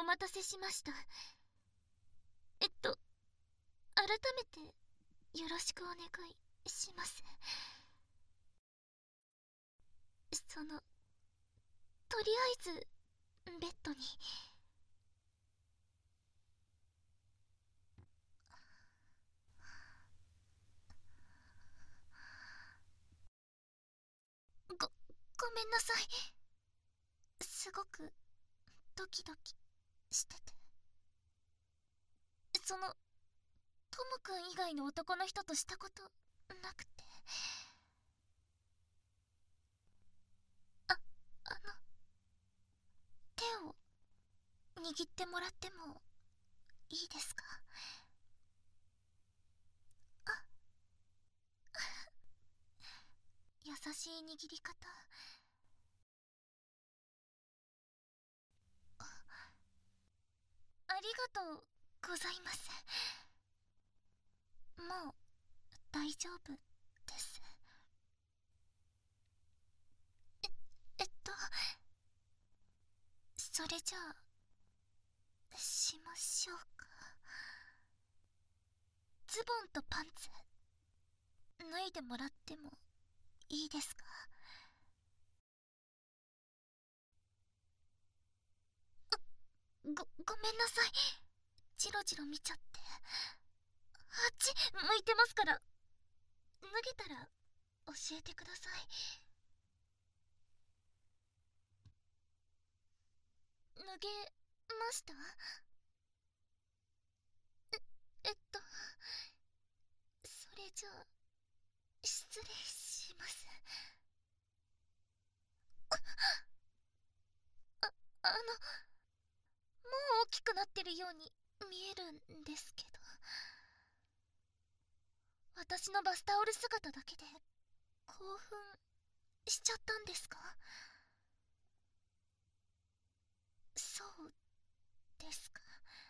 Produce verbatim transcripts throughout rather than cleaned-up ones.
お待たせしました。えっと改めてよろしくお願いします。そのとりあえずベッドに。ごごめんなさい。すごくドキドキしてて。そのトムくん以外の男の人としたことなくて。ああの手を握ってもらってもいいですか？あ優しい握り方。あありがとうございます。もう大丈夫です。ええっとそれじゃあしましょうか。ズボンとパンツ脱いでもらってもいいですか？ごごめんなさい。ジロジロ見ちゃって。あっち向いてますから。脱げたら教えてください。脱げました？ええっとそれじゃあ失礼します。ああのもう大きくなってるように見えるんですけど、私のバスタオル姿だけで興奮しちゃったんですか？そうですか。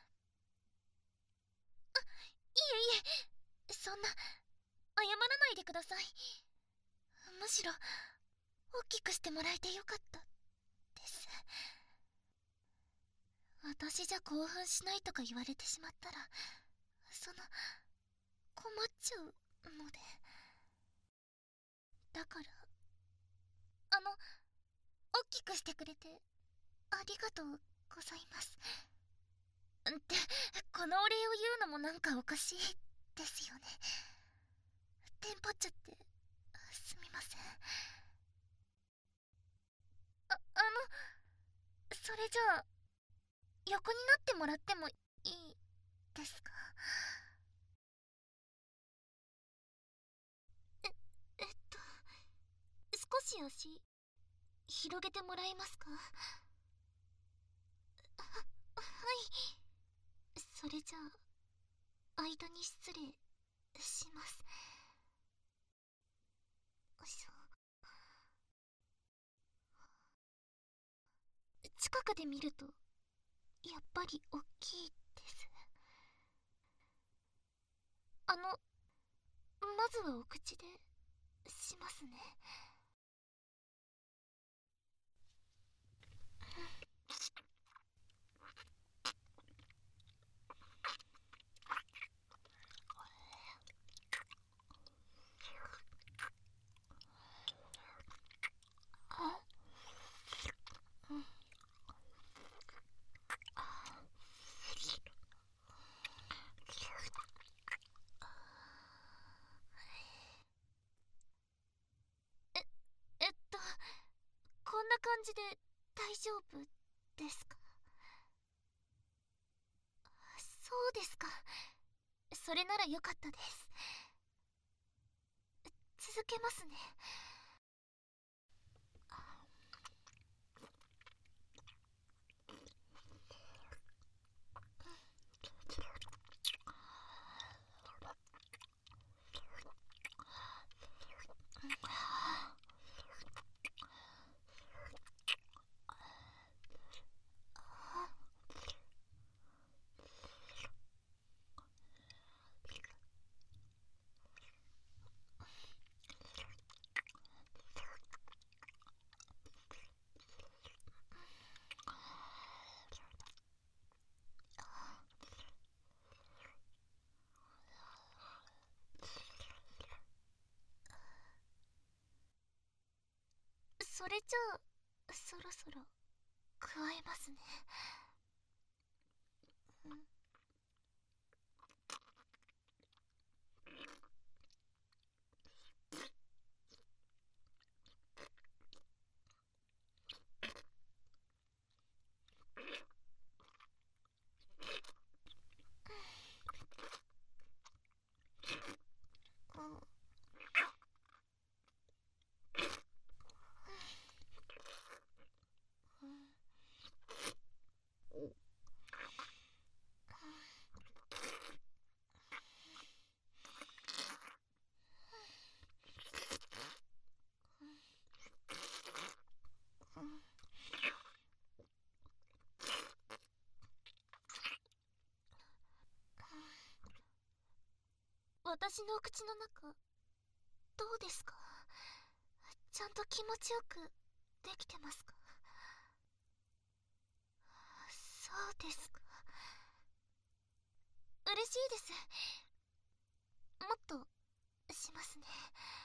いえいえ、そんな謝らないでください。むしろ大きくしてもらえてよかったです。私じゃ興奮しないとか言われてしまったら、その困っちゃうので。だからあの大きくしてくれてありがとうございます。ってこのお礼を言うのもなんかおかしいですよね。テンパっちゃってすみません。ああのそれじゃあ横になってもらってもいいですか？ええっと少し足広げてもらえますか？ははいそれじゃあ間に失礼します。よいしょ。近くで見るとやっぱり大きいです。あのまずはお口でしますね。ええっとこんな感じで大丈夫ですか？そうですか。それならよかったです。続けますね。 それじゃあそろそろ加えますね。うん。私の口の中どうですか？ちゃんと気持ちよくできてますか？そうですか。嬉しいです。もっとしますね。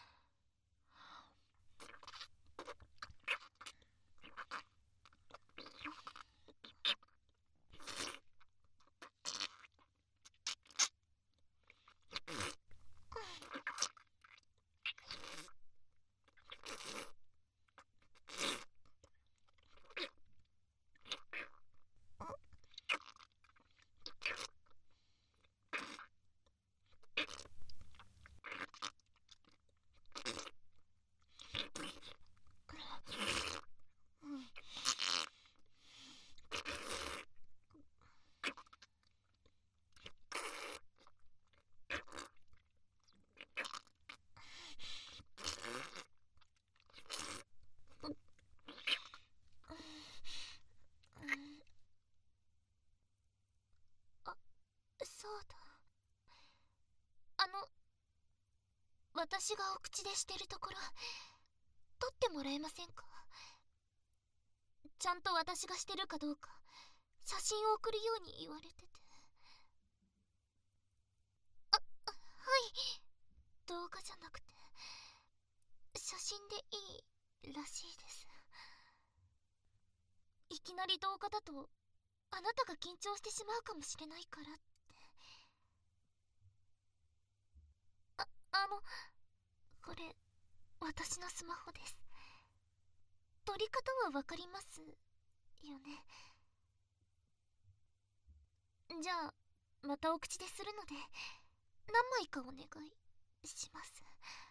あ、そうだ。あの、私がお口でしてるところ撮ってもらえませんか？ちゃんと私がしてるかどうか写真を送るように言われてて。あ、はい。動画じゃなくて写真でいいらしいです。いきなり動画だとあなたが緊張してしまうかもしれないからって。あ、あの、これ私のスマホです。撮り方はわかりますよね？じゃあまたお口でするので何枚かお願いします。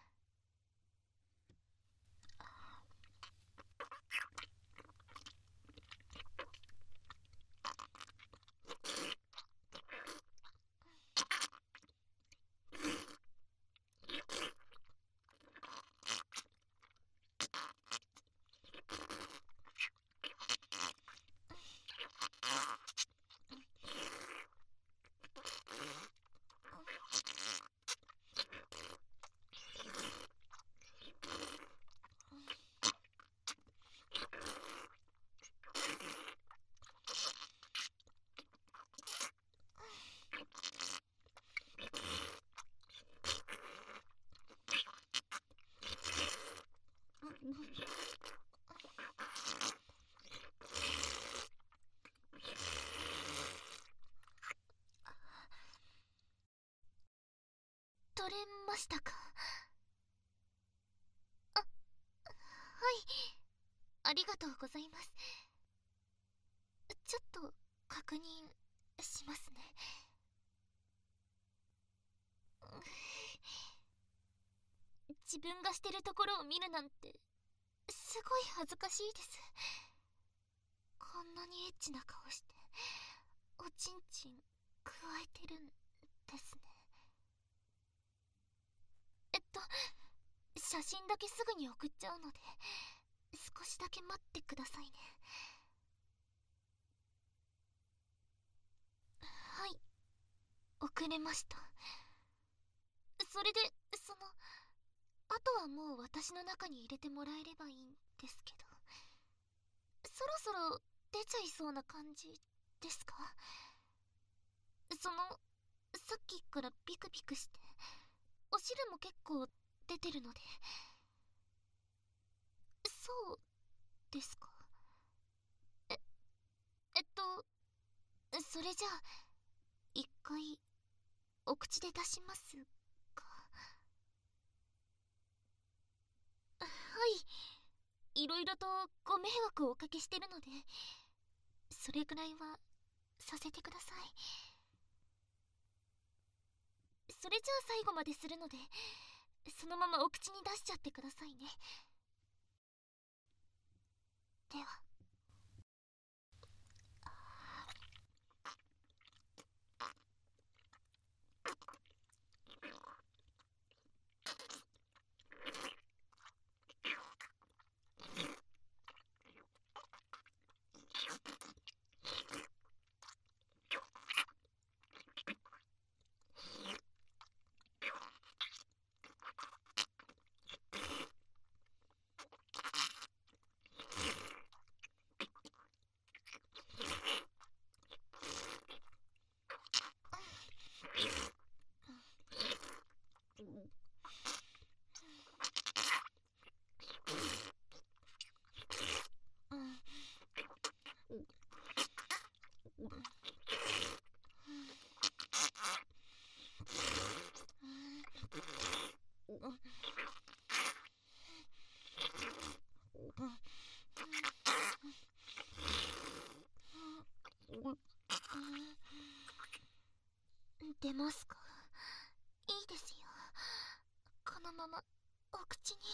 撮れましたか？あ、はい、ありがとうございます。ちょっと確認しますね。自分がしてるところを見るなんてすごい恥ずかしいです。こんなにエッチな顔しておちんちんくわえてるんですね。えっと写真だけすぐに送っちゃうので少しだけ待ってくださいね。はい、遅れました。それでそのあとはもう私の中に入れてもらえればいいんですけど、そろそろ出ちゃいそうな感じですか？そのさっきからビクビクしてお汁も結構出てるので。そうですか？ええっとそれじゃあ一回お口で出しますか？はい、いろいろとご迷惑をおかけしてるので、それぐらいはさせてください。それじゃあ最後までするので、そのままお口に出しちゃってくださいね。では。出ますか？いいですよ、このままお口に。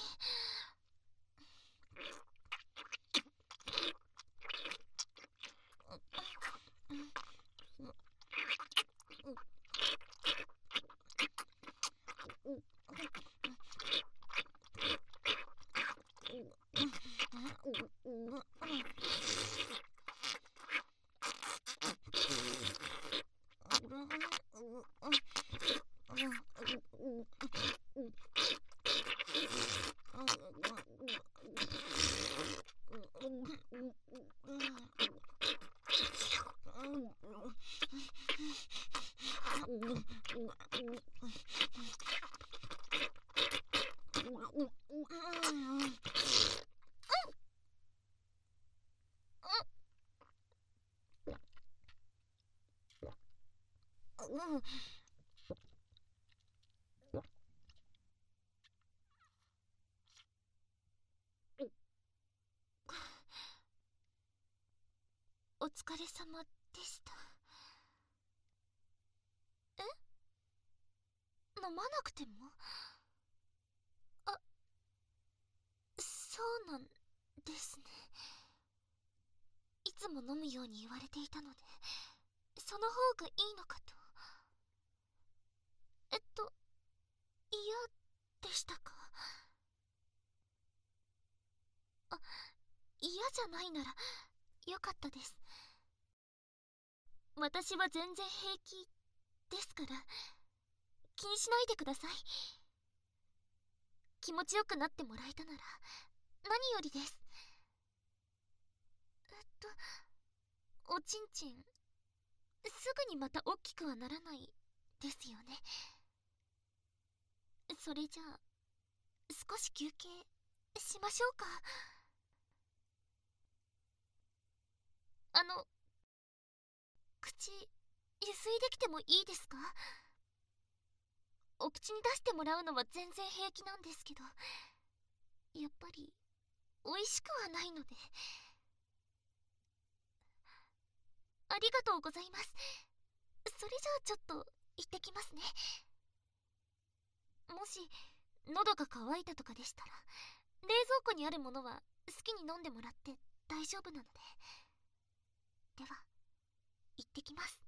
うん。お疲れ様でした。え？飲まなくても？あ、そうなんですね。いつも飲むように言われていたので、その方がいいのかと。えっと、嫌でしたか？あ、嫌じゃないならよかったです。私は全然平気ですから、気にしないでください。気持ちよくなってもらえたなら何よりです。えっとおちんちん、すぐにまた大きくはならないですよね。それじゃあ少し休憩しましょうか。あの、口ゆすいできてもいいですか？お口に出してもらうのは全然平気なんですけど、やっぱり美味しくはないので。ありがとうございます。それじゃあちょっと行ってきますね。もし喉が渇いたとかでしたら、冷蔵庫にあるものは好きに飲んでもらって大丈夫なので。では行ってきます。